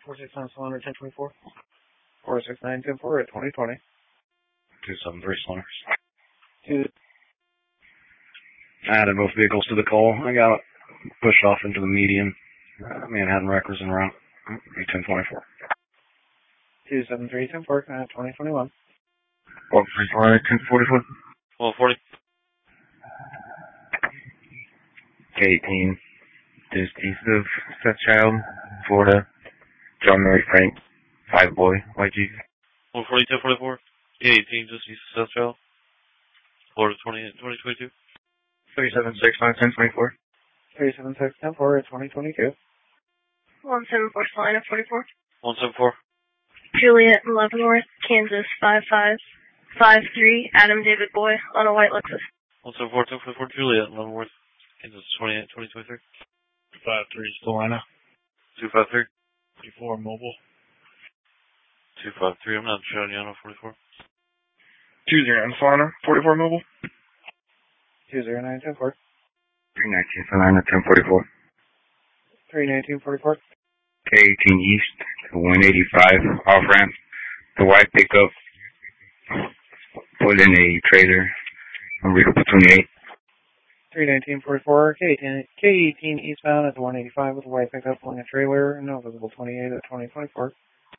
469 Cylinder 1024. 469 10-4 at 2020. 273 Cylinder. Two. I added both vehicles to the call. I got pushed off into the median. Manhattan Wreckers en route. 1024. 273 10-4 at 2021. 134 1044. 140. K18, just east of Sethchild, Florida. John Murray Frank, 5 boy, YG. 140 1044. K18 just east of Sethchild, Florida 2022. 376 1024. 376 10-4 at 2022. 174 Salina 44. 174. Juliet in Leavenworth, Kansas 5553. Adam David Boy on a white Lexus. 174 1044. Juliet in Leavenworth, Kansas 2023. 53 Salina. 253. 44 Mobile. 253. I'm not showing you on a 44. 20 Salina, 44 Mobile. 209 10-4. 319 Salina, 1044. 319 44. K18 East, 185 off ramp. The white pickup put in a trailer on Regal 28. 319 44. K18 eastbound at the 185 with a white pickup pulling a trailer. No visible 28 at 2024.